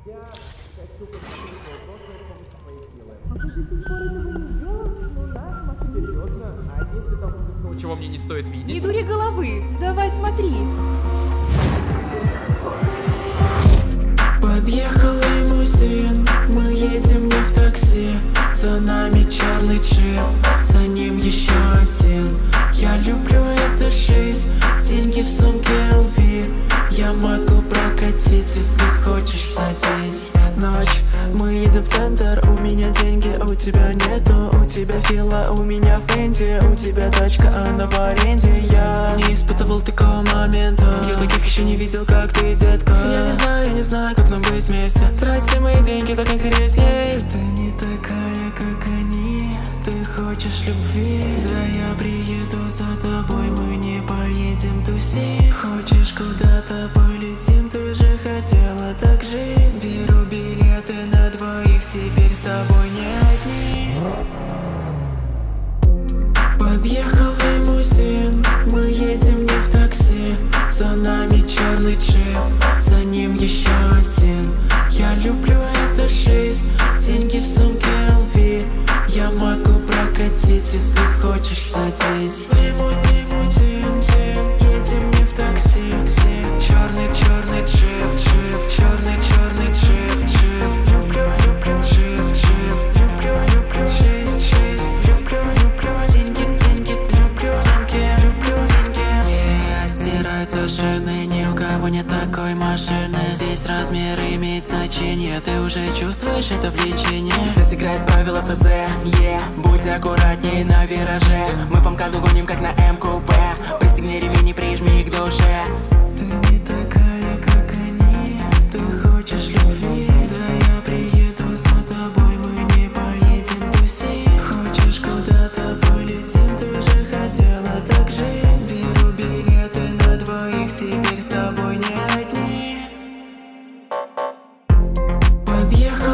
Чего мне не стоит видеть? Не дури головы, давай смотри. Подъехал лимузин, мы едем не в такси. За нами черный джип, за ним еще один. Я люблю эту жизнь, деньги в сумке LV. Я могу прокатить, если хочешь, садись. Ночь, мы едем в центр, у меня деньги, а у тебя нету. У тебя фила, у меня Фенди. У тебя тачка, она в аренде. Я не испытывал такого момента. Я таких еще не видел, как ты, детка. Я не знаю, как нам быть вместе. Трать все мои деньги, так интересней. Ты не такая, как они. Ты хочешь любви, да я приеду за тобой. Мы не поедем тусить. Хочешь куда-то полетим, ты же хотела так жить. Беру билеты на двоих, теперь с тобой не одни. Подъехал лимузин, мы едем не в такси. За нами черный джип, за ним еще один. Я люблю эту жизнь, деньги в сумке LV. Я могу прокатить, если хочешь, садись. Лимузин, едем не в такси. Черный джип, черный джип. Люблю жизнь, люблю жизнь. Люблю деньги, люблю деньги. Стираются шины, ни у кого нет такой машины. Здесь размер имеет значение, ты уже чувствуешь это влечение. Здесь играет правила ФЗ, будь аккуратней на вираже. Мы по МКАДу гоним, как на МКП. Пристегни ремень и прижми к душе. Ты не такая, как они. Ты хочешь любви, да я приеду за тобой. Мы не поедем тусить. Хочешь куда-то полетим, ты же хотела так жить. Беру билеты на двоих, теперь с тобой не одни. Подъехал